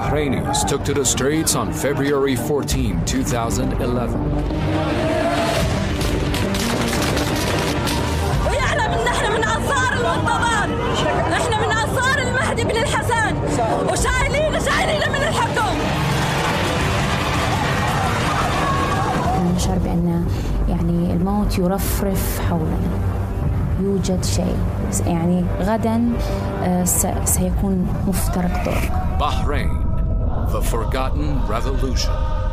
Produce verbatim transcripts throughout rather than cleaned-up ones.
Bahrainis took to the streets on February fourteenth, two thousand eleven. نشعر بأن يعني الموت يرفرف حولنا، يوجد شيء يعني غدا سيكون مفترق طرق. Bahrain, the forgotten revolution.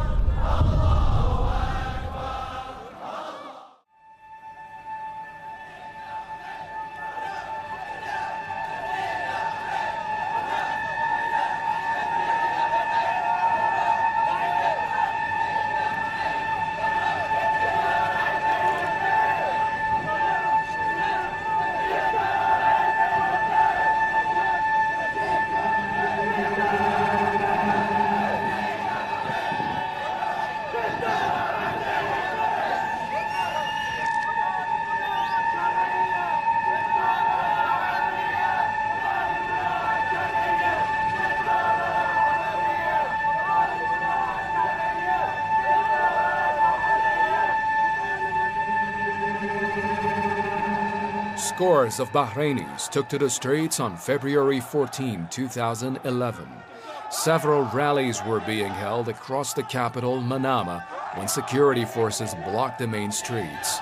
Scores of Bahrainis took to the streets on February fourteenth, two thousand eleven. Several rallies were being held across the capital, Manama, when security forces blocked the main streets.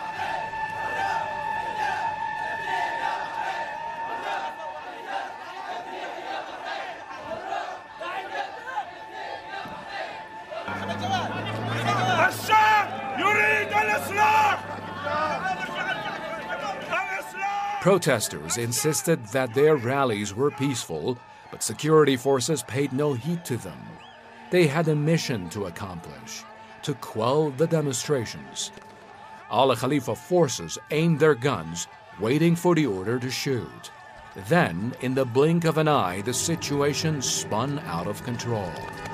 Protesters insisted that their rallies were peaceful, but security forces paid no heed to them. They had a mission to accomplish, to quell the demonstrations. Al Khalifa forces aimed their guns, waiting for the order to shoot. Then, in the blink of an eye, the situation spun out of control.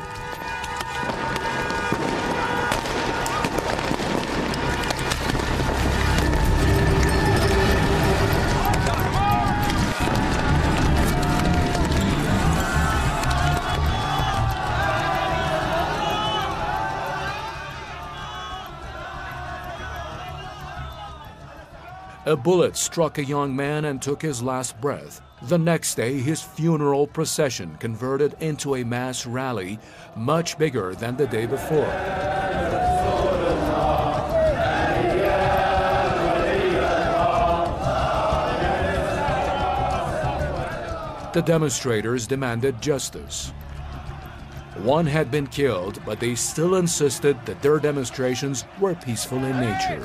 A bullet struck a young man and took his last breath. The next day, his funeral procession converted into a mass rally, much bigger than the day before. The demonstrators demanded justice. One had been killed, but they still insisted that their demonstrations were peaceful in nature.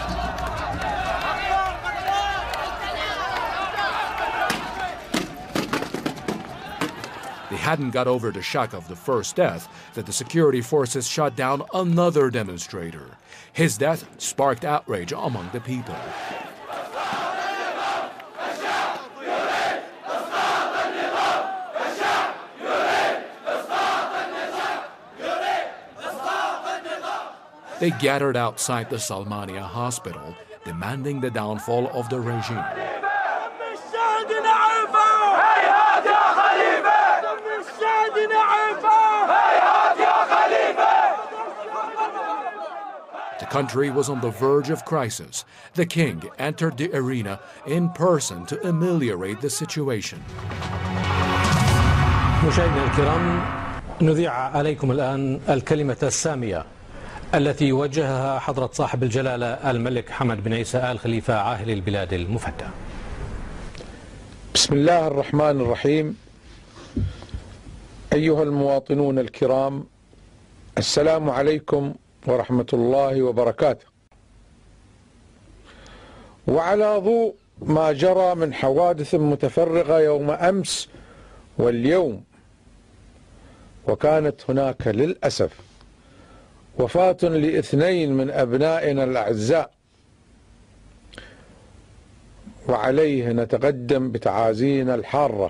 They hadn't got over the shock of the first death that the security forces shot down another demonstrator. His death sparked outrage among the people. They gathered outside the Salmania hospital, demanding the downfall of the regime. The country was on the verge of crisis. The king entered the arena in person to ameliorate the situation. مشاهدينا الكرام، نذيع عليكم الآن الكلمة السامية التي وجهها حضرة صاحب الجلالة الملك حمد بن عيسى آل خليفة عاهل البلاد المفدى. بسم الله الرحمن الرحيم. أيها المواطنون الكرام، السلام عليكم ورحمة الله وبركاته. وعلى ضوء ما جرى من حوادث متفرقة يوم أمس واليوم، وكانت هناك للأسف وفاة لاثنين من أبنائنا الأعزاء، وعليه نتقدم بتعازينا الحارة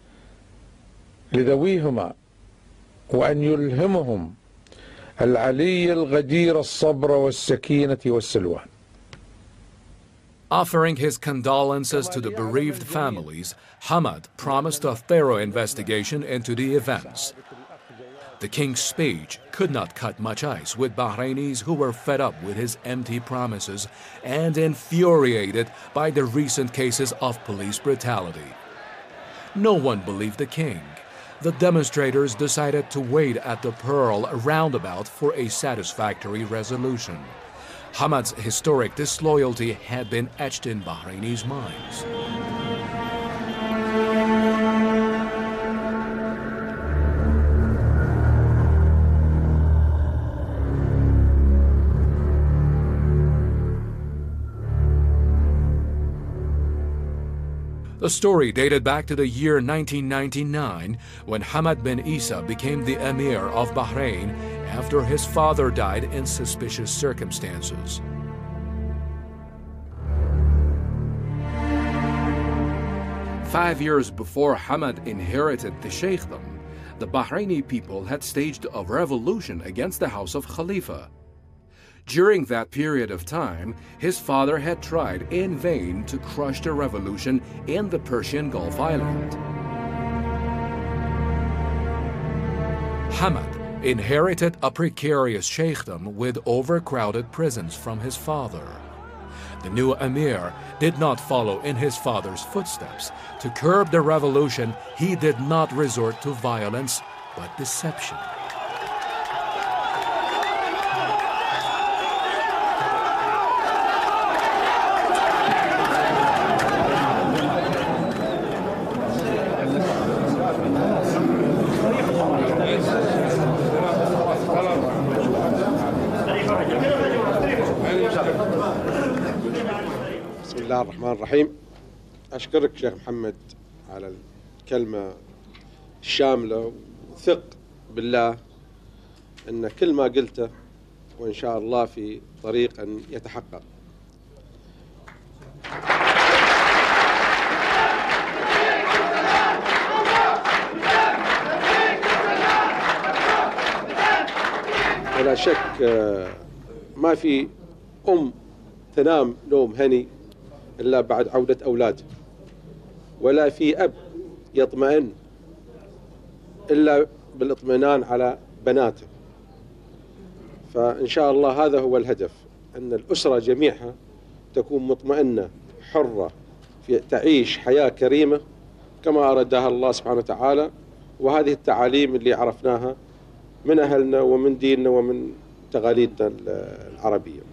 لذويهما، وأن يلهمهم العلي الغدير الصبر والسكينة والسلوان. Offering his condolences to the bereaved families, Hamad promised a thorough investigation into the events. The king's speech could not cut much ice with Bahrainis who were fed up with his empty promises and infuriated by the recent cases of police brutality. No one believed the king. The demonstrators decided to wait at the Pearl roundabout for a satisfactory resolution. Hamad's historic disloyalty had been etched in Bahrainis' minds. The story dated back to the year nineteen ninety-nine, when Hamad bin Isa became the emir of Bahrain after his father died in suspicious circumstances. Five years before Hamad inherited the sheikhdom, the Bahraini people had staged a revolution against the house of Khalifa. During that period of time, his father had tried in vain to crush the revolution in the Persian Gulf island. Hamad inherited a precarious sheikhdom with overcrowded prisons from his father. The new emir did not follow in his father's footsteps. To curb the revolution, he did not resort to violence, but deception. بسم الله الرحمن الرحيم. أشكرك شيخ محمد على الكلمة الشاملة، وثق بالله أن كل ما قلته وإن شاء الله في طريق أن يتحقق. ولا شك ما في أم تنام نوم هني إلا بعد عودة أولاده، ولا في أب يطمئن إلا بالاطمئنان على بناته. فإن شاء الله هذا هو الهدف، أن الأسرة جميعها تكون مطمئنة حرة في تعيش حياة كريمة كما أرادها الله سبحانه وتعالى، وهذه التعاليم اللي عرفناها من أهلنا ومن ديننا ومن تقاليدنا العربية.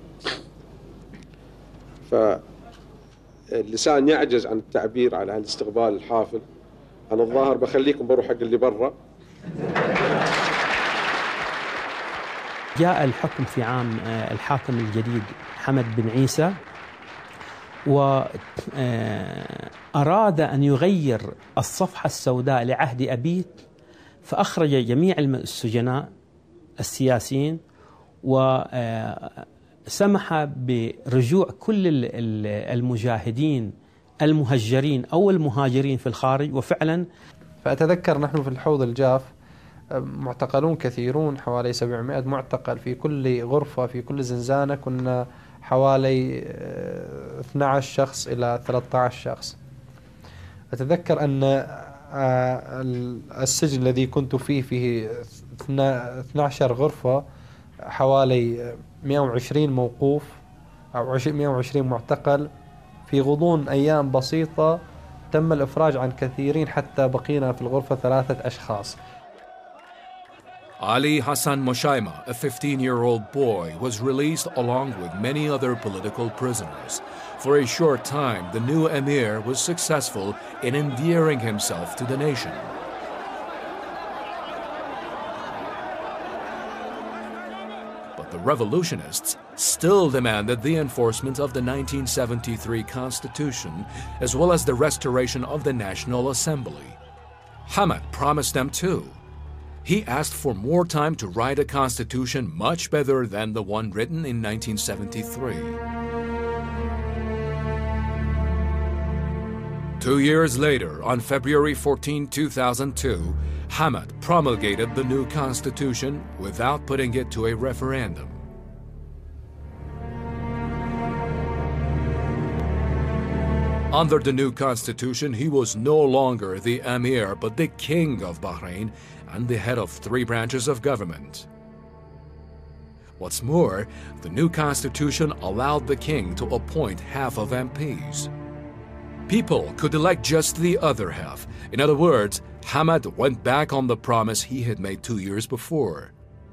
فاللسان يعجز عن التعبير على الاستقبال الحافل. أنا الظاهر بخليكم بروح حق اللي برا. جاء الحكم في عام الحاكم الجديد حمد بن عيسى، وأراد أن يغير الصفحة السوداء لعهد أبيه، فأخرج جميع السجناء السياسيين وسمح برجوع كل المجاهدين المهجرين أو المهاجرين في الخارج. وفعلا فأتذكر نحن في الحوض الجاف معتقلون كثيرون، حوالي سبعمائة معتقل في كل غرفة، في كل زنزانة كنا حوالي اثني عشر شخص إلى ثلاثة عشر شخص. أتذكر أن السجن الذي كنت فيه فيه اثني عشر غرفة، حوالي مئة وعشرين موقوف أو مئة وعشرين معتقل. في غضون أيام بسيطة تم الإفراج عن كثيرين، حتى بقينا في الغرفة ثلاثة أشخاص. Ali Hassan Moshaima, a fifteen-year-old boy, was released along with many other political prisoners. For a short time, the new emir was successful in endearing himself to the nation. But the revolutionists still demanded the enforcement of the nineteen seventy-three Constitution, as well as the restoration of the National Assembly. Hamad promised them too. He asked for more time to write a constitution much better than the one written in nineteen seventy-three. Two years later, on February fourteenth, two thousand two, Hamad promulgated the new constitution without putting it to a referendum. Under the new constitution, he was no longer the emir but the king of Bahrain, and the head of three branches of government. What's more, the new constitution allowed the king to appoint half of M Ps. People could elect just the other half. In other words, Hamad went back on the promise he had made two years before.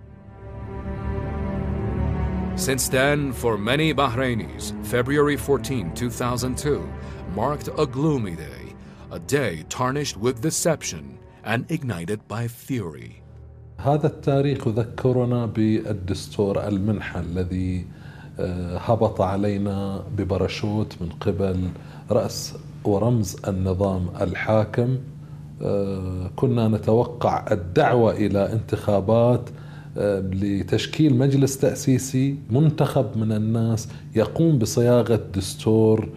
Since then, for many Bahrainis, February fourteenth, two thousand two marked a gloomy day, a day tarnished with deception and ignited by fury. هذا التاريخ يذكرنا بالدستور المنحة الذي هبط علينا بباراشوت من قبل رأس ورمز النظام الحاكم. كنا نتوقع الدعوة إلى انتخابات لتشكيل مجلس تأسيسي منتخب من الناس يقوم بصياغة دستور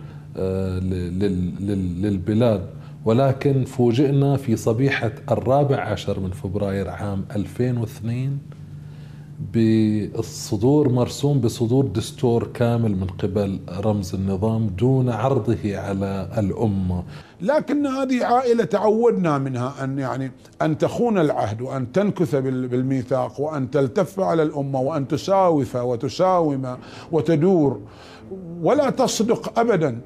للبلاد، ولكن فوجئنا في صبيحة الرابع عشر من فبراير عام ألفين واثنين بالصدور مرسوم بصدور دستور كامل من قبل رمز النظام دون عرضه على الأمة. لكن هذه عائلة تعودنا منها أن يعني أن تخون العهد وأن تنكث بالميثاق وأن تلتف على الأمة وأن تساوف وتساوم وتدور ولا تصدق أبدا.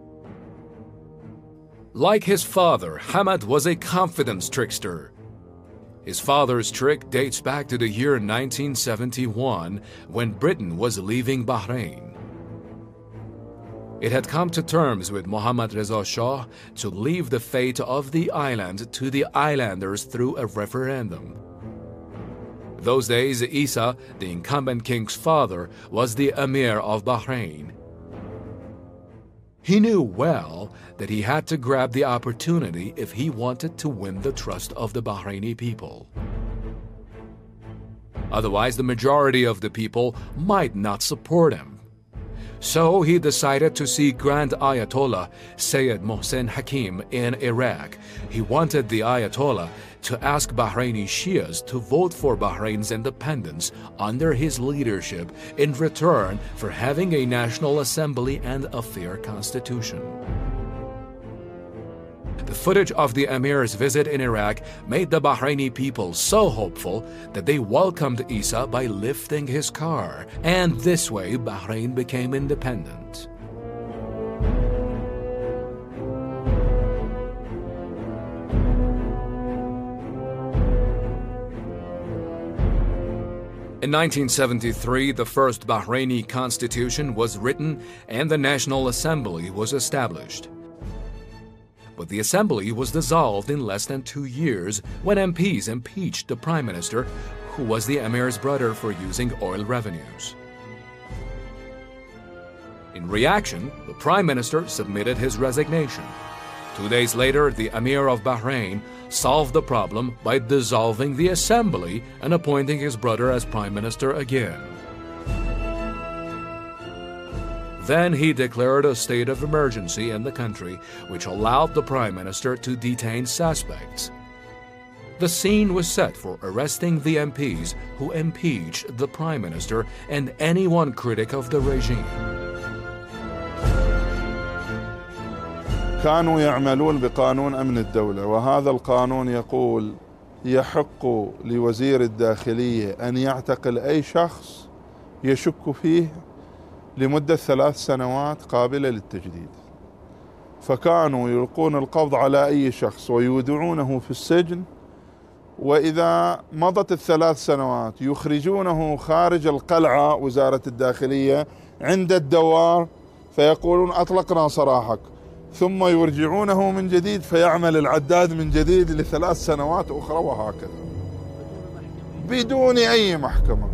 Like his father, Hamad was a confidence trickster. His father's trick dates back to the year nineteen seventy-one, when Britain was leaving Bahrain. It had come to terms with Mohammad Reza Shah to leave the fate of the island to the islanders through a referendum. Those days, Isa, the incumbent king's father, was the Emir of Bahrain. He knew well that he had to grab the opportunity if he wanted to win the trust of the Bahraini people. Otherwise, the majority of the people might not support him. So he decided to see Grand Ayatollah Sayyid Mohsen Hakim in Iraq. He wanted the Ayatollah to ask Bahraini Shias to vote for Bahrain's independence under his leadership in return for having a national assembly and a fair constitution. The footage of the Emir's visit in Iraq made the Bahraini people so hopeful that they welcomed Isa by lifting his car, and this way Bahrain became independent. In nineteen seventy-three, the first Bahraini constitution was written and the National Assembly was established. But the assembly was dissolved in less than two years when M Ps impeached the prime minister, who was the emir's brother, for using oil revenues. In reaction, the prime minister submitted his resignation. Two days later, the emir of Bahrain solved the problem by dissolving the assembly and appointing his brother as prime minister again. Then he declared a state of emergency in the country, which allowed the prime minister to detain suspects. The scene was set for arresting the M Ps who impeached the prime minister and anyone critic of the regime. كانوا يعملون بقانون أمن الدولة، وهذا القانون يقول يحق لوزير الداخلية أن يعتقل أي شخص يشك فيه لمدة ثلاث سنوات قابلة للتجديد. فكانوا يلقون القبض على أي شخص ويودعونه في السجن، وإذا مضت الثلاث سنوات يخرجونه خارج القلعة وزارة الداخلية عند الدوار فيقولون أطلقنا سراحك، ثم يرجعونه من جديد فيعمل العداد من جديد لثلاث سنوات أخرى، وهكذا بدون أي محكمة.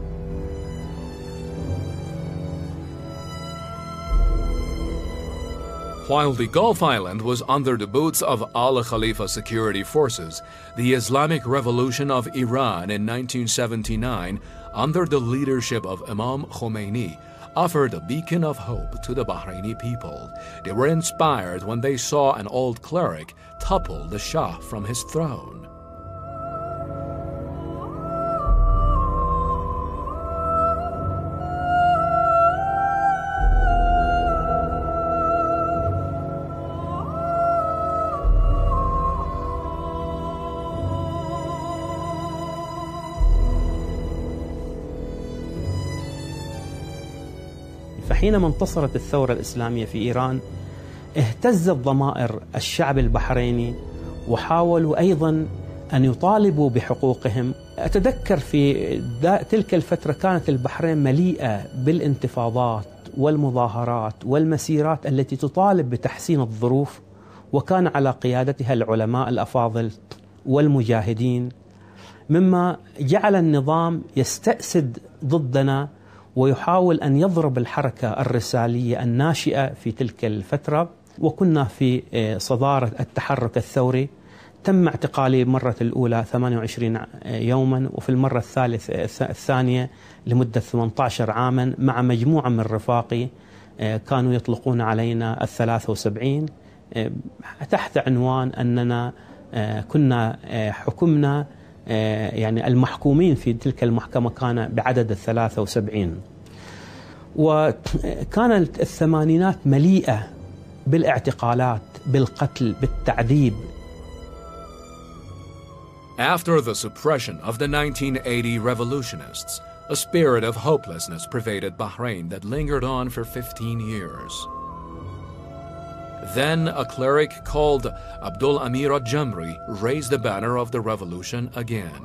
While the Gulf Island was under the boots of Al Khalifa security forces, the Islamic Revolution of Iran in nineteen seventy-nine, under the leadership of Imam Khomeini, offered a beacon of hope to the Bahraini people. They were inspired when they saw an old cleric topple the Shah from his throne. فحينما انتصرت الثورة الإسلامية في إيران اهتزت ضمائر الشعب البحريني وحاولوا أيضا أن يطالبوا بحقوقهم. أتذكر في تلك الفترة كانت البحرين مليئة بالانتفاضات والمظاهرات والمسيرات التي تطالب بتحسين الظروف، وكان على قيادتها العلماء الأفاضل والمجاهدين، مما جعل النظام يستأسد ضدنا ويحاول أن يضرب الحركة الرسالية الناشئة في تلك الفترة. وكنا في صدارة التحرك الثوري. تم اعتقالي مرة الأولى ثمانية وعشرين يوما، وفي المرة الثالث الثانية لمدة ثمانية عشر عاما مع مجموعة من رفاقي كانوا يطلقون علينا الثلاثة وسبعين تحت عنوان أننا كنا حكمنا، يعني المحكومين في تلك المحكمة كان بعدد الثلاثة وسبعين. وكانت الثمانينات مليئة بالاعتقالات، بالقتل، بالتعذيب. After the suppression of the nineteen eighty revolutionists, a spirit of hopelessness pervaded Bahrain that lingered on for fifteen years. Then a cleric called Abdul Amir al-Jamri raised the banner of the revolution again.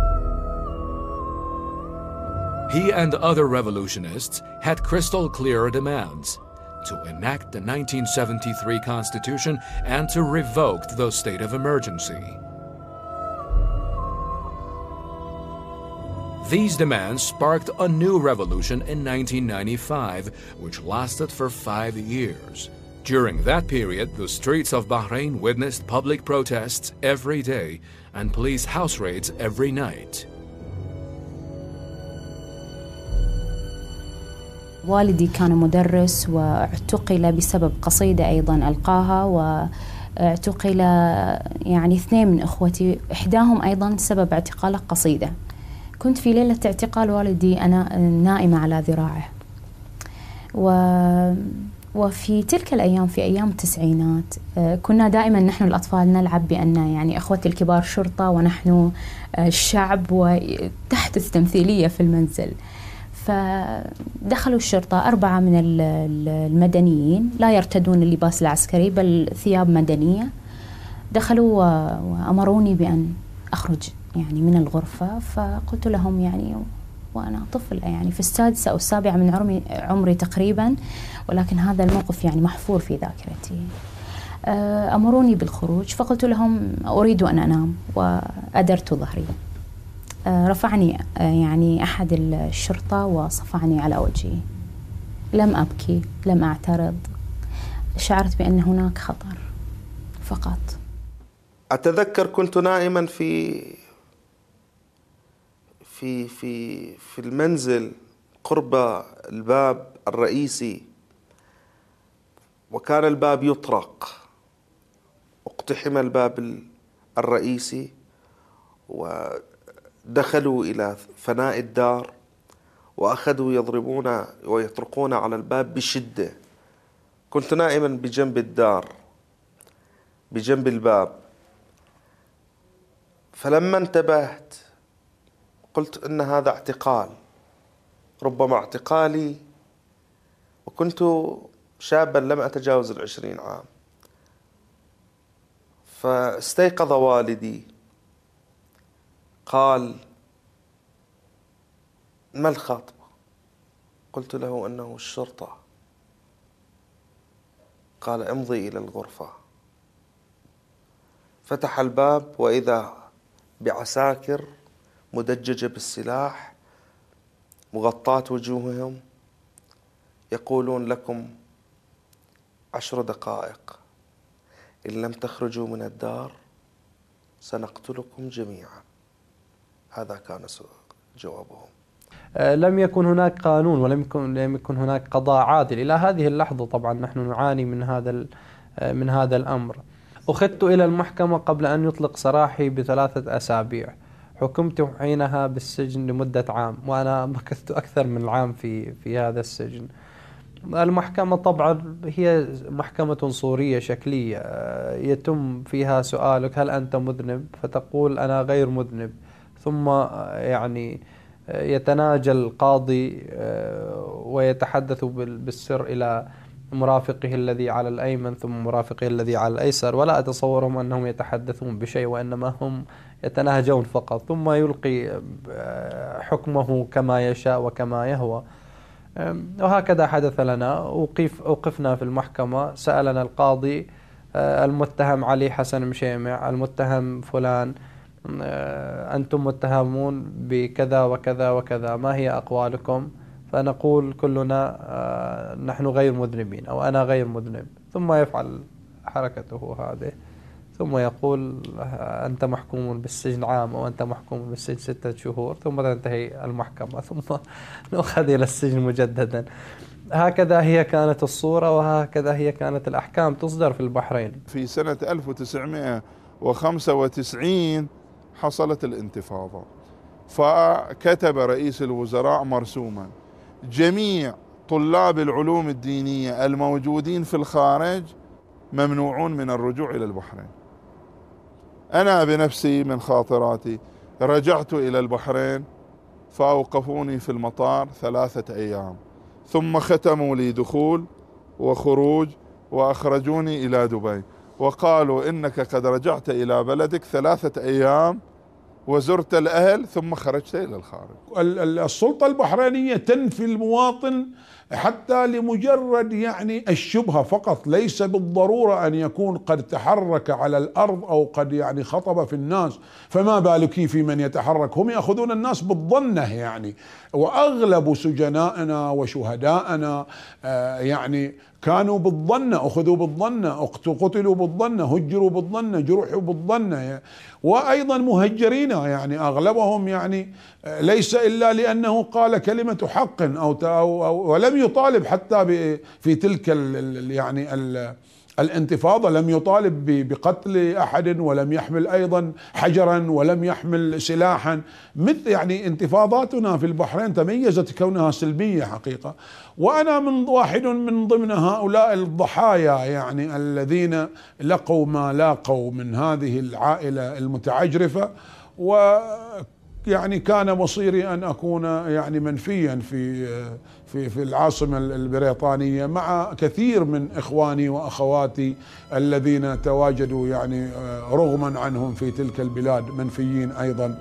He and other revolutionists had crystal clear demands: to enact the nineteen seventy-three Constitution and to revoke the state of emergency. These demands sparked a new revolution in nineteen ninety-five, which lasted for five years. During that period, the streets of Bahrain witnessed public protests every day and police house raids every night. والدي كان مدرس واعتقل بسبب قصيدة أيضا ألقاها، واعتقل يعني اثنين من إخوتي، إحداهم أيضا سبب اعتقاله قصيدة. كنت في ليلة اعتقال والدي أنا نائمة على ذراعه. و وفي تلك الأيام، في أيام التسعينات، كنا دائما نحن الأطفال نلعب بأن يعني أخوتي الكبار شرطة ونحن الشعب، وتحت التمثيلية في المنزل. فدخلوا الشرطة أربعة من المدنيين لا يرتدون اللباس العسكري بل ثياب مدنية. دخلوا وأمروني بأن أخرج يعني من الغرفة، فقلت لهم يعني وأنا طفلة يعني في السادسة أو السابعة من عمري, عمري تقريبا، ولكن هذا الموقف يعني محفور في ذاكرتي. أمروني بالخروج، فقلت لهم أريد أن أنام، وأدرت ظهري. رفعني يعني أحد الشرطة وصفعني على وجهي. لم أبكي، لم أعترض، شعرت بأن هناك خطر فقط. أتذكر كنت نائما في في في في المنزل قرب الباب الرئيسي، وكان الباب يطرق. اقتحم الباب الرئيسي ودخلوا إلى فناء الدار وأخذوا يضربون ويطرقون على الباب بشدة. كنت نائما بجنب الدار، بجنب الباب. فلما انتبهت قلت إن هذا اعتقال، ربما اعتقالي، وكنت شابا لم أتجاوز العشرين عام. فاستيقظ والدي، قال: ما الخطب؟ قلت له أنه الشرطة. قال: امضي إلى الغرفة. فتح الباب وإذا بعساكر مدججة بالسلاح مغطاة وجوههم، يقولون: لكم عشر دقائق، إن لم تخرجوا من الدار سنقتلكم جميعا. هذا كان جوابهم. لم يكن هناك قانون ولم يكن لم يكن هناك قضاء عادل إلى هذه اللحظة. طبعا نحن نعاني من هذا من هذا الأمر. أخذت إلى المحكمة قبل أن يطلق سراحي بثلاثة أسابيع. حكمت حينها بالسجن لمدة عام، وأنا مكثت أكثر من عام في في هذا السجن. المحكمة طبعا هي محكمة صورية شكلية، يتم فيها سؤالك: هل أنت مذنب؟ فتقول: أنا غير مذنب. ثم يعني يتناجى القاضي ويتحدث بالسر إلى مرافقه الذي على الأيمن ثم مرافقه الذي على الأيسر، ولا أتصورهم أنهم يتحدثون بشيء، وإنما هم يتناهجون فقط، ثم يلقي حكمه كما يشاء وكما يهوى. وهكذا حدث لنا. أوقف أوقفنا في المحكمة، سألنا القاضي المتهم علي حسن مشيمع، المتهم فلان، أنتم متهمون بكذا وكذا وكذا، ما هي أقوالكم؟ فنقول كلنا نحن غير مذنبين أو أنا غير مذنب، ثم يفعل حركته هذه، ثم يقول أنت محكوم بالسجن عام أو أنت محكوم بالسجن ستة شهور، ثم تنتهي المحكمة ثم نؤخذ إلى السجن مجددا. هكذا هي كانت الصورة، وهكذا هي كانت الأحكام تصدر في البحرين. في سنة ألف وتسعمائة وخمسة وتسعين حصلت الانتفاضة، فكتب رئيس الوزراء مرسوما: جميع طلاب العلوم الدينية الموجودين في الخارج ممنوعون من الرجوع إلى البحرين. أنا بنفسي من خاطراتي رجعت إلى البحرين، فأوقفوني في المطار ثلاثة أيام، ثم ختموا لي دخول وخروج وأخرجوني إلى دبي، وقالوا إنك قد رجعت إلى بلدك ثلاثة أيام وزرت الأهل ثم خرجت إلى الخارج. السلطة البحرينية تنفي المواطن حتى لمجرد يعني الشبهة فقط، ليس بالضرورة أن يكون قد تحرك على الأرض أو قد يعني خطب في الناس، فما بالك في من يتحرك؟ هم يأخذون الناس بالظنة يعني، وأغلب سجنائنا وشهدائنا يعني كانوا بالظنة، أخذوا بالظنة، قتلوا بالظنة، هجروا بالظنة، جرحوا بالظنة، وأيضا مهجرين يعني أغلبهم يعني ليس إلا لأنه قال كلمة حق أو, أو ولم يطالب حتى في تلك ال يعني ال الانتفاضة، لم يطالب بقتل أحد، ولم يحمل أيضا حجرا، ولم يحمل سلاحا. مثل يعني انتفاضاتنا في البحرين تميزت كونها سلبية حقيقة، وأنا من واحد من ضمن هؤلاء الضحايا يعني الذين لقوا ما لاقوا من هذه العائلة المتعجرفة، و يعني كان مصيري أن أكون يعني منفيا في في في العاصمة البريطانية مع كثير من إخواني وأخواتي الذين تواجدوا يعني رغما عنهم في تلك البلاد منفيين أيضا.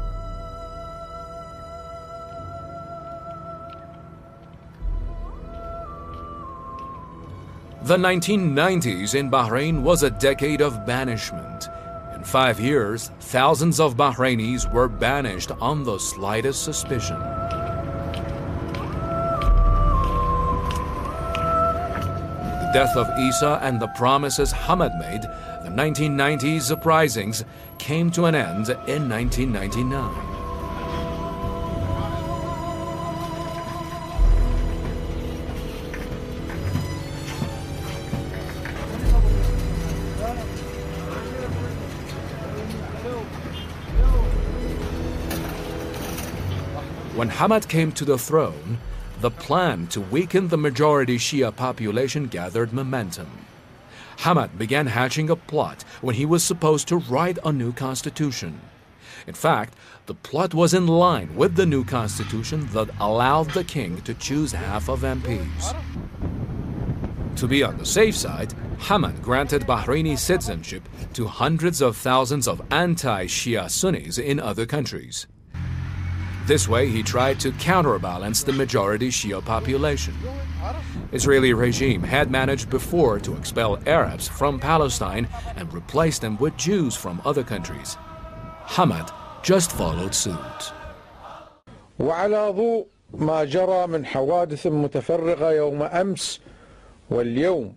The nineteen nineties in Bahrain was a decade of banishment. In five years, thousands of Bahrainis were banished on the slightest suspicion. The death of Isa and the promises Hamad made, the nineteen nineties uprisings came to an end in nineteen ninety-nine. When Hamad came to the throne, the plan to weaken the majority Shia population gathered momentum. Hamad began hatching a plot when he was supposed to write a new constitution. In fact, the plot was in line with the new constitution that allowed the king to choose half of M Ps. To be on the safe side, Hamad granted Bahraini citizenship to hundreds of thousands of anti-Shia Sunnis in other countries. This way, he tried to counterbalance the majority Shia population. Israeli regime had managed before to expel Arabs from Palestine and replace them with Jews from other countries. Hamad just followed suit. وعلى ضوء ما جرى من حوادث متفرقة يوم أمس واليوم،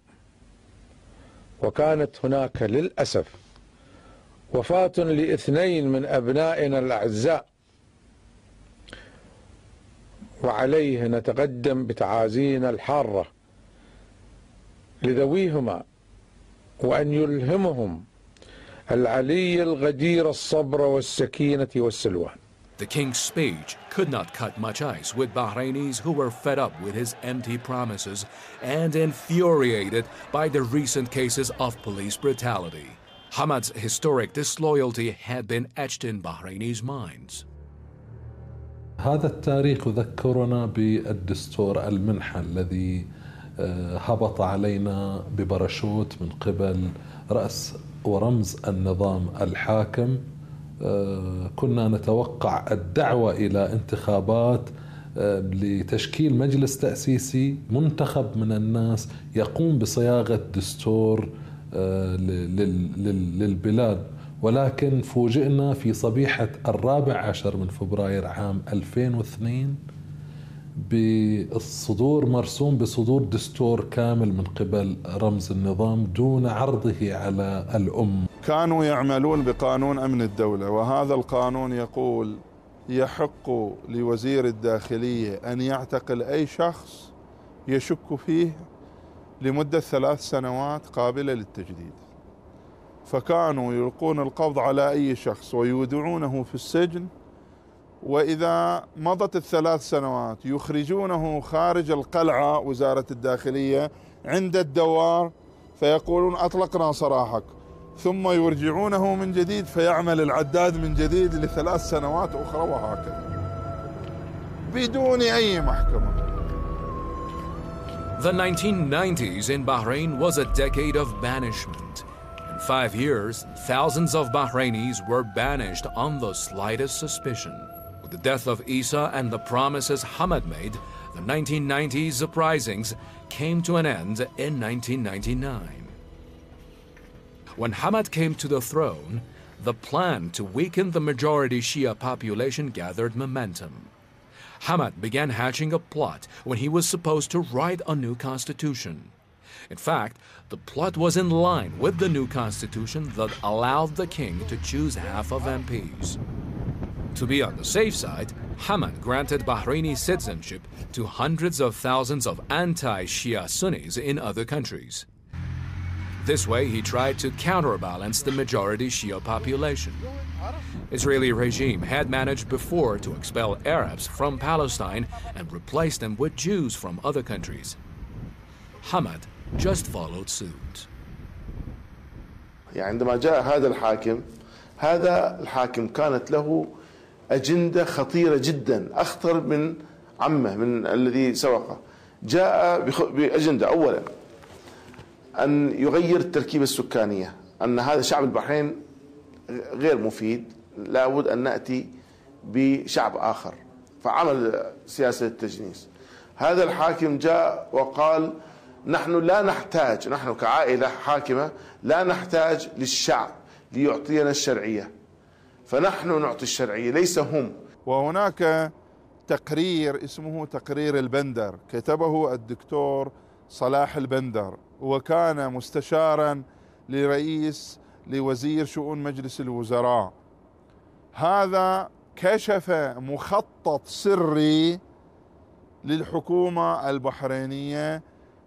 وكانت هناك للأسف وفاة لاثنين من أبنائنا الأعزاء، وعليه نتقدم بتعازينا الحارة لذويهما، وأن يلهمهم العلي الغدير الصبر والسكينة والسلوان. The king's speech could not cut much ice with Bahrainis who were fed up with his empty promises and infuriated by the recent cases of police brutality. Hamad's historic disloyalty had been etched in Bahrainis' minds. هذا التاريخ يذكرنا بالدستور المنحة الذي هبط علينا بباراشوت من قبل رأس ورمز النظام الحاكم. كنا نتوقع الدعوة إلى انتخابات لتشكيل مجلس تأسيسي منتخب من الناس يقوم بصياغة دستور للبلاد، ولكن فوجئنا في صبيحة الرابع عشر من فبراير عام ألفين واثنين بالصدور مرسوم بصدور دستور كامل من قبل رمز النظام دون عرضه على الأمة. كانوا يعملون بقانون أمن الدولة، وهذا القانون يقول يحق لوزير الداخلية أن يعتقل أي شخص يشك فيه لمدة ثلاث سنوات قابلة للتجديد. فكانوا يلقون القبض على أي شخص ويودعونه في السجن، وإذا مضت الثلاث سنوات يخرجونه خارج القلعة وزارة الداخلية عند الدوار فيقولون أطلقنا سراحك، ثم يرجعونه من جديد فيعمل العداد من جديد لثلاث سنوات أخرى، وهكذا بدون أي محكمة. The nineteen nineties in Bahrain was a decade of banishment. In five years, thousands of Bahrainis were banished on the slightest suspicion. With the death of Isa and the promises Hamad made, the nineteen nineties uprisings came to an end in nineteen ninety-nine. When Hamad came to the throne, the plan to weaken the majority Shia population gathered momentum. Hamad began hatching a plot when he was supposed to write a new constitution. In fact, the plot was in line with the new constitution that allowed the king to choose half of M Ps. To be on the safe side, Hamad granted Bahraini citizenship to hundreds of thousands of anti-Shia Sunnis in other countries. This way, he tried to counterbalance the majority Shia population. Israeli regime had managed before to expel Arabs from Palestine and replace them with Jews from other countries. Hamad just followed suit. يعني عندما جاء هذا الحاكم هذا الحاكم كانت له أجندة خطيرة جدا، أخطر من عمه من الذي سبقه. جاء بأجندة أولا أن يغير التركيبة السكانية، أن هذا شعب البحرين غير مفيد، لابد أن نأتي بشعب آخر، فعمل سياسة التجنيس. هذا الحاكم جاء وقال نحن لا نحتاج، نحن كعائلة حاكمة لا نحتاج للشعب ليعطينا الشرعية، فنحن نعطي الشرعية ليس هم. وهناك تقرير اسمه تقرير البندر كتبه الدكتور صلاح البندر، وكان مستشارا لرئيس لوزير شؤون مجلس الوزراء. هذا كشف مخطط سري للحكومة البحرينية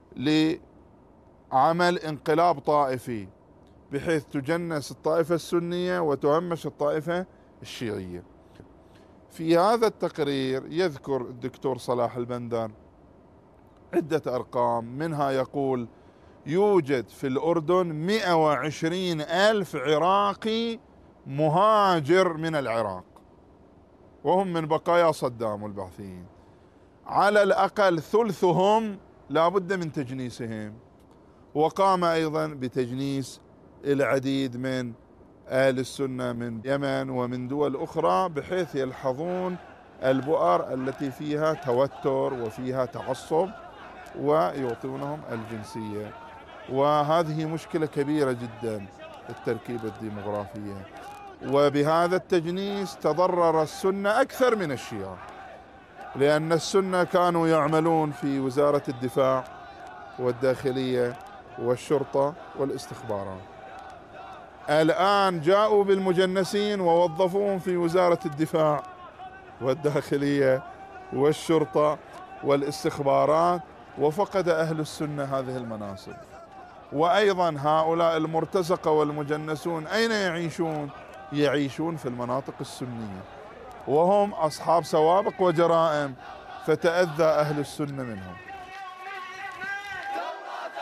لعمل انقلاب طائفي بحيث تجنس الطائفة السنية وتهمش الطائفة الشيعية. في هذا التقرير يذكر الدكتور صلاح البندر عدة أرقام، منها يقول يوجد في الأردن مئة وعشرين ألف عراقي مهاجر من العراق، وهم من بقايا صدام والبعثيين، على الأقل ثلثهم لا بد من تجنيسهم. وقام أيضا بتجنيس العديد من أهل السنة من اليمن ومن دول أخرى بحيث يلحظون البؤر التي فيها توتر وفيها تعصب ويعطونهم الجنسية. وهذه مشكلة كبيرة جدا التركيبة الديمغرافية، وبهذا التجنيس تضرر السنة أكثر من الشيعة، لأن السنة كانوا يعملون في وزارة الدفاع والداخلية والشرطة والاستخبارات. الآن جاءوا بالمجنسين ووظفوهم في وزارة الدفاع والداخلية والشرطة والاستخبارات، وفقد أهل السنة هذه المناصب. وأيضا هؤلاء المرتزقة والمجنسون أين يعيشون؟ يعيشون في المناطق السنية، وهم أصحاب سوابق وجرائم، فتأذى أهل السنة منهم.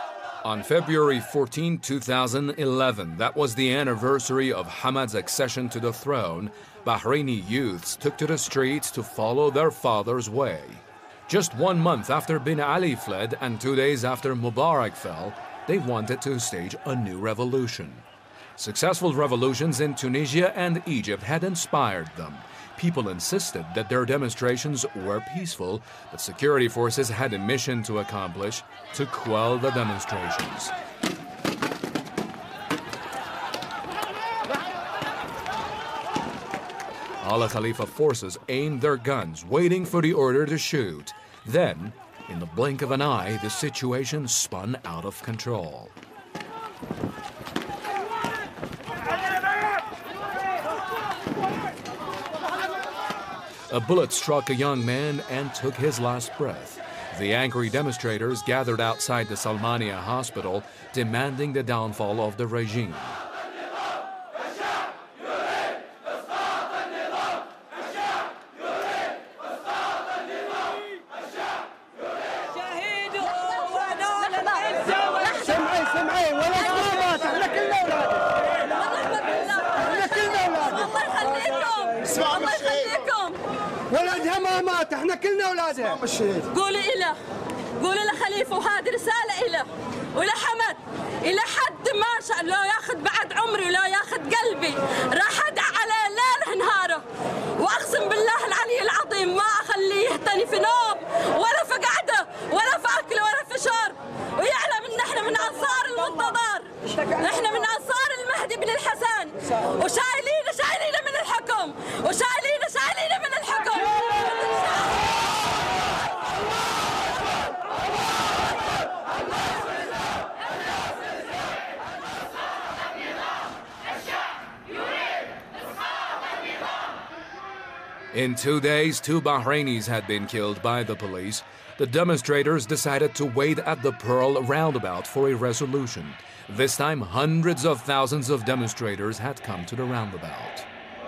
On February fourteenth, two thousand eleven, that was the anniversary of Hamad's accession to the throne, Bahraini youths took to the streets to follow their father's way. Just one month after Bin Ali fled and two days after Mubarak fell, they wanted to stage a new revolution. Successful revolutions in Tunisia and Egypt had inspired them. People insisted that their demonstrations were peaceful, but security forces had a mission to accomplish: to quell the demonstrations. Al Khalifa forces aimed their guns, waiting for the order to shoot. Then, in the blink of an eye, the situation spun out of control. A bullet struck a young man and took his last breath. The angry demonstrators gathered outside the Salmania hospital, demanding the downfall of the regime. ولدها ما مات، احنا كلنا اولادها. قولي إله، قولي لخليفه، وهذه رسالة إله ولا حمد، إلى حد ما شاء لو ياخذ بعد عمري ولو ياخذ قلبي راح أدعى على ليله نهاره، وأقسم بالله العلي العظيم ما أخليه يهتني في نوم ولا في قعدة ولا في أكل ولا في شرب، ويعلم إن احنا من أنصار المنتظر، احنا من أنصار المهدي بن الحسن، وشايلين شايلين من الحكم، وشايلين شايلين من الحكم. In two days, two Bahrainis had been killed by the police. The demonstrators decided to wait at the Pearl roundabout for a resolution. This time, hundreds of thousands of demonstrators had come to the roundabout.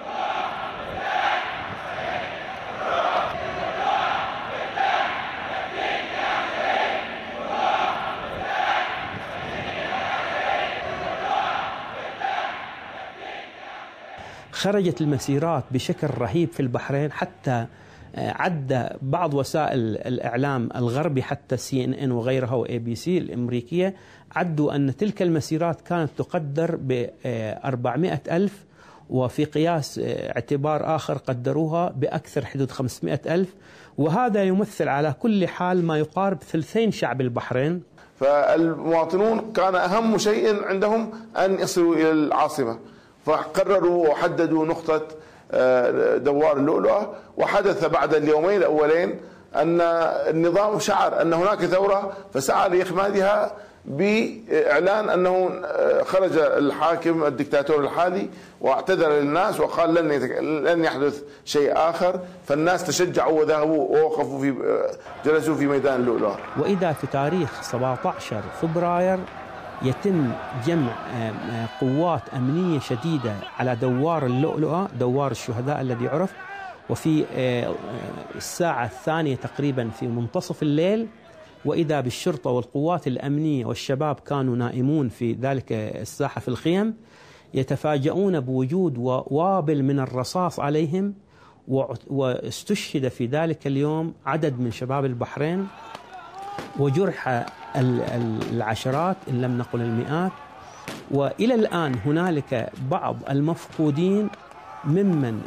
خرجت المسيرات بشكل رهيب في البحرين، حتى عدى بعض وسائل الإعلام الغربي حتى سي إن إن وغيرها وإي بي سي الأمريكية عدوا أن تلك المسيرات كانت تقدر ب أربعمائة ألف، وفي قياس اعتبار آخر قدروها بأكثر حدود خمسمائة ألف، وهذا يمثل على كل حال ما يقارب ثلثين شعب البحرين. فالمواطنون كان أهم شيء عندهم أن يصلوا إلى العاصمة، فقرروا وحددوا نقطة دوار اللؤلؤة. وحدث بعد اليومين الأولين أن النظام شعر أن هناك ثورة، فسعى لإخمادها بإعلان أنه خرج الحاكم الدكتاتور الحالي واعتذر للناس وقال لن لن يحدث شيء آخر. فالناس تشجعوا وذهبوا ووقفوا في جلسوا في ميدان اللؤلؤة. وإذا في تاريخ سبعة عشر فبراير يتم جمع قوات أمنية شديدة على دوار اللؤلؤة، دوار الشهداء الذي عرف، وفي الساعة الثانية تقريبا في منتصف الليل، وإذا بالشرطة والقوات الأمنية والشباب كانوا نائمون في ذلك الساحة في الخيم، يتفاجؤون بوجود وابل من الرصاص عليهم، واستشهد في ذلك اليوم عدد من شباب البحرين، وجرح العشرات إن لم نقل المئات. وإلى الآن هنالك بعض المفقودين ممن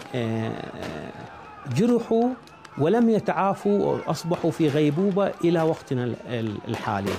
جرحوا ولم يتعافوا وأصبحوا في غيبوبة إلى وقتنا الحالي.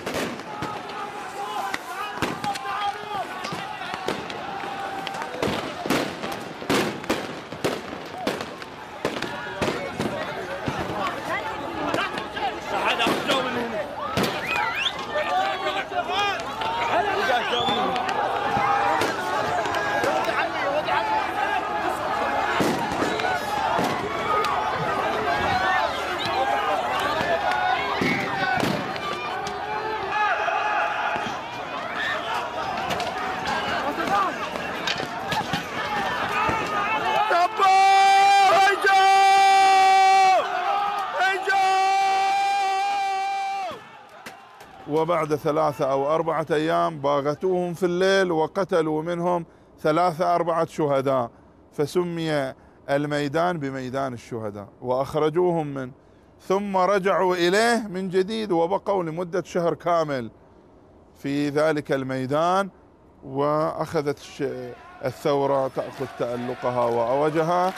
وبعد ثلاثة أو أربعة أيام باغتوهم في الليل وقتلوا منهم ثلاثة أربعة شهداء، فسمي الميدان بميدان الشهداء، وأخرجوهم من ثم رجعوا إليه من جديد وبقوا لمدة شهر كامل في ذلك الميدان، وأخذت الثورة تأخذ تألقها وأوجها.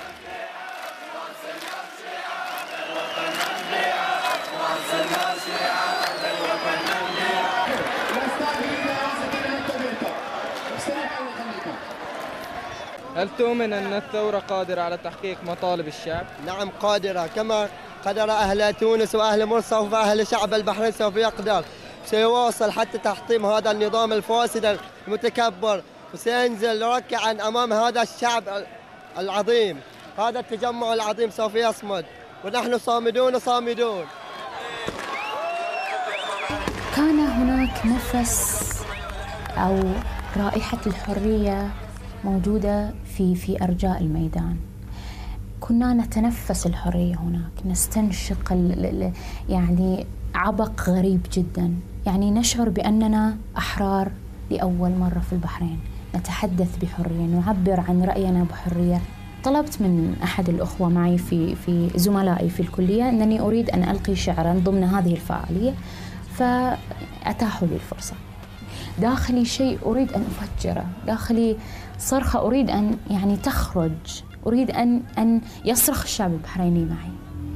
هل تؤمن أن الثورة قادرة على تحقيق مطالب الشعب؟ نعم قادرة، كما قدر أهل تونس وأهل مصر سوف أهل شعب البحرين سوف يقدر، سيواصل حتى تحطيم هذا النظام الفاسد المتكبر، وسينزل ركعا أمام هذا الشعب العظيم. هذا التجمع العظيم سوف يصمد، ونحن صامدون صامدون. كان هناك نفس أو رائحة الحرية موجودة في في أرجاء الميدان. كنا نتنفس الحرية هناك، نستنشق يعني عبق غريب جدا، يعني نشعر بأننا أحرار لأول مرة في البحرين، نتحدث بحرية، نعبر عن رأينا بحرية. طلبت من أحد الأخوة معي في في زملائي في الكلية أنني أريد أن ألقي شعرا ضمن هذه الفعالية، فأتاحوا لي الفرصة. داخلي شيء أريد أن أفجره، داخلي صرخة أريد أن يعني تخرج، أريد أن أن يصرخ الشعب البحريني معي.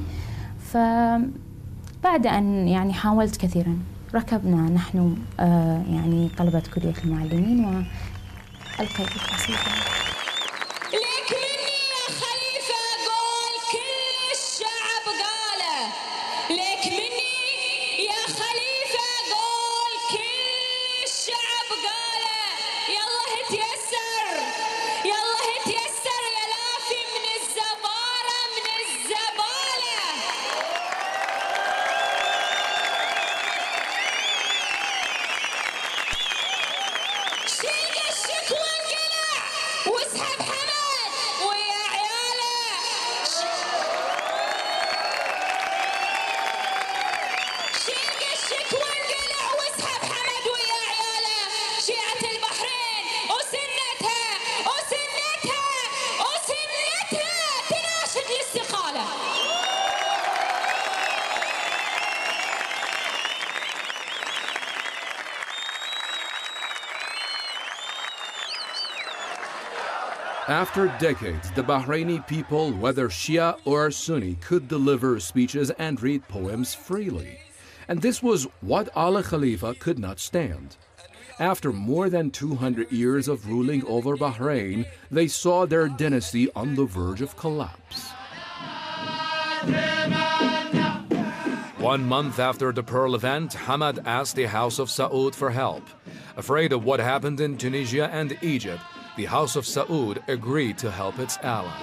فبعد أن يعني حاولت كثيرا، ركبنا نحن آه يعني طلبة كلية المعلمين وألقيت القصيدة. ليك مني يا خليفة قول كل الشعب قاله، ليك مني يا خليفة قول كل الشعب قاله، يلا هتيسر يلا هتيسر يا لافي من الزبارة من الزبالة. شيل الشكوى انقلع واسحب حمد ويا عياله. شيل الشكوى انقلع واسحب حمد ويا عياله. شيعة البحرين وسنتها وسنتها وسنتها تناشد الاستقالة. After decades, the Bahraini people, whether Shia or Sunni, could deliver speeches and read poems freely. And this was what Ali Khalifa could not stand. After more than two hundred years of ruling over Bahrain, they saw their dynasty on the verge of collapse. One month after the Pearl event, Hamad asked the House of Saud for help. Afraid of what happened in Tunisia and Egypt, the House of Saud agreed to help its ally.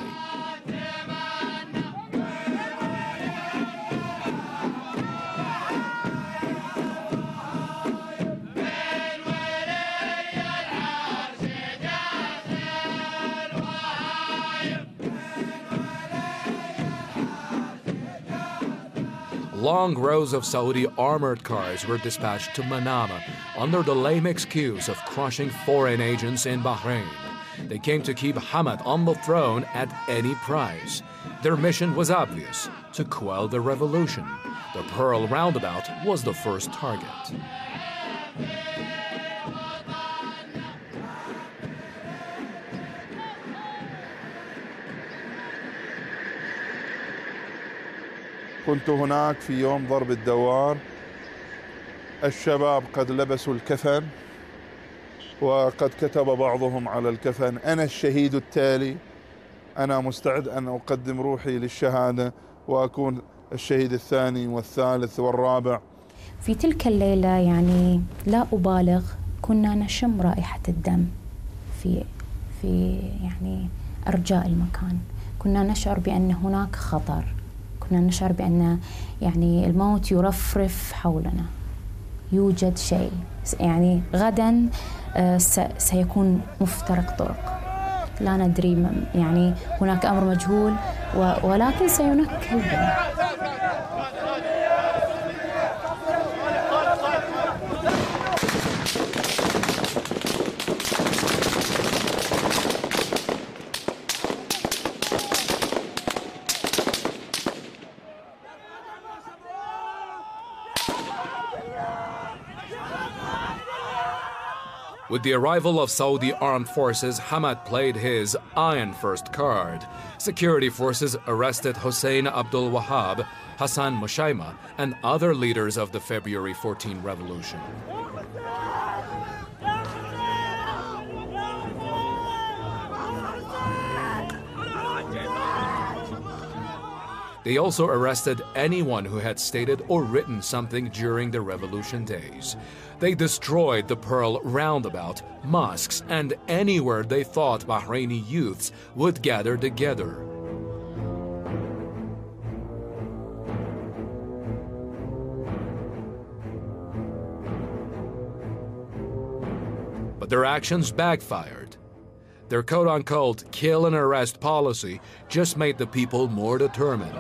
Long rows of Saudi armored cars were dispatched to Manama under the lame excuse of crushing foreign agents in Bahrain. They came to keep Hamad on the throne at any price. Their mission was obvious: to quell the revolution. The Pearl Roundabout was the first target. كنت هناك في يوم ضرب الدوار، الشباب قد لبسوا الكفن وقد كتب بعضهم على الكفن: أنا الشهيد التالي، أنا مستعد أن أقدم روحي للشهادة وأكون الشهيد الثاني والثالث والرابع. في تلك الليلة يعني لا أبالغ، كنا نشم رائحة الدم في في يعني أرجاء المكان. كنا نشعر بأن هناك خطر، كنا نشعر بأن يعني الموت يرفرف حولنا، يوجد شيء، يعني غدا سيكون مفترق طرق، لا ندري، يعني هناك أمر مجهول ولكن سينكل بنا. With the arrival of Saudi armed forces, Hamad played his iron first card. Security forces arrested Hussein Abdul Wahab, Hassan Mushaima, and other leaders of the February fourteenth revolution. They also arrested anyone who had stated or written something during the revolution days. They destroyed the Pearl Roundabout, mosques, and anywhere they thought Bahraini youths would gather together. But their actions backfired. Their quote-unquote kill and arrest policy just made the people more determined.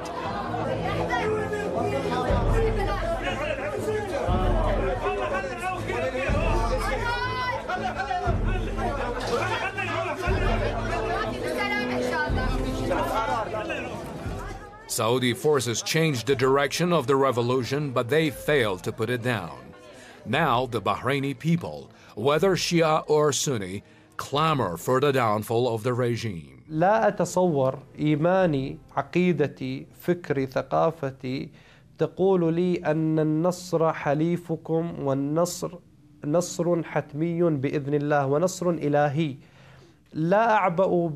Saudi forces changed the direction of the revolution, but they failed to put it down. Now the Bahraini people, whether Shia or Sunni, clamor for the downfall of the regime. لا أتصور إيماني عقيدتي فكري ثقافتي تقول لي أن النصر حليفكم والنصر نصر حتمي بإذن الله ونصر إلهي. لا أعبأ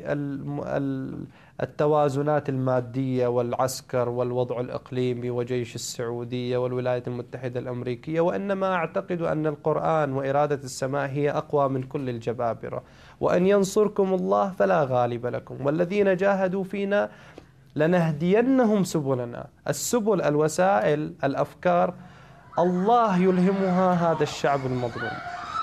بالتوازنات المادية والعسكر والوضع الإقليمي وجيش السعودية والولايات المتحدة الأمريكية، وإنما أعتقد أن القرآن وإرادة السماء هي أقوى من كل الجبابرة، وأن ينصركم الله فلا غالب لكم، والذين جاهدوا فينا لنهدينهم سبلنا. السبل، الوسائل، الأفكار، الله يلهمها هذا الشعب المظلوم.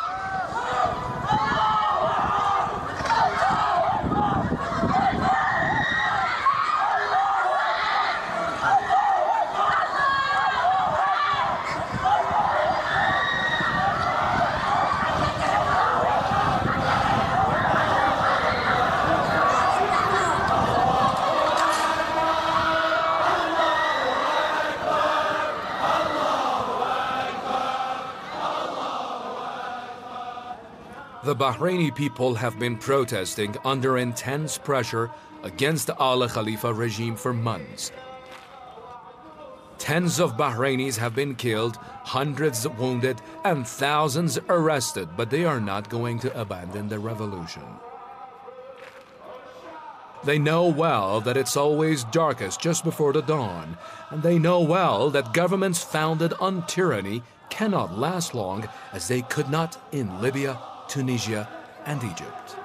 The Bahraini people have been protesting under intense pressure against the Al Khalifa regime for months. Tens of Bahrainis have been killed, hundreds wounded, and thousands arrested, but they are not going to abandon the revolution. They know well that it's always darkest just before the dawn, and they know well that governments founded on tyranny cannot last long, as they could not in Libya, Tunisia, and Egypt.